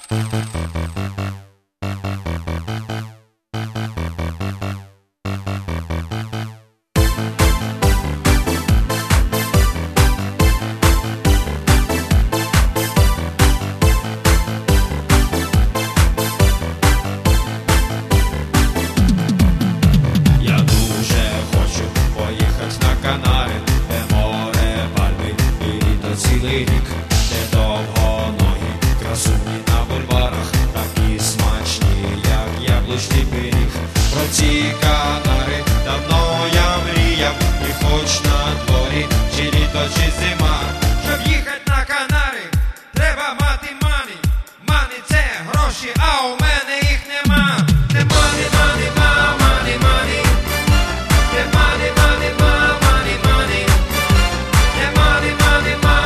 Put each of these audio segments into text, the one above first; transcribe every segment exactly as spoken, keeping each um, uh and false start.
Цілий рік, де довго ноги, красуні на бульварах, такі смачні, як яблучний пиріг. Про ці Канари давно я мріяв, і хоч на дворі, чи літо, чи зима. Щоб їхати на Канари, треба мати мані. Мані – це гроші, а у мене їх нема. Не мані, мані, ма, мані, мані. Не мані, мані, ма, мані, мані. Не мані, мані, ма.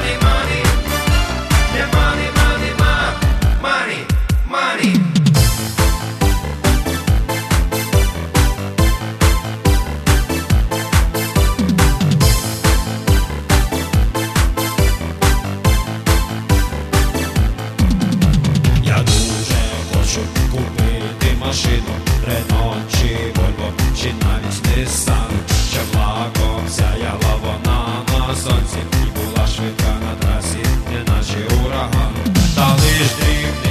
Купити машину, Рено чи Вольво, чи навіть Нисан, щоб лаком сяяла вона на сонці і була швидка на трасі, неначе ураган. Та лиш дрібний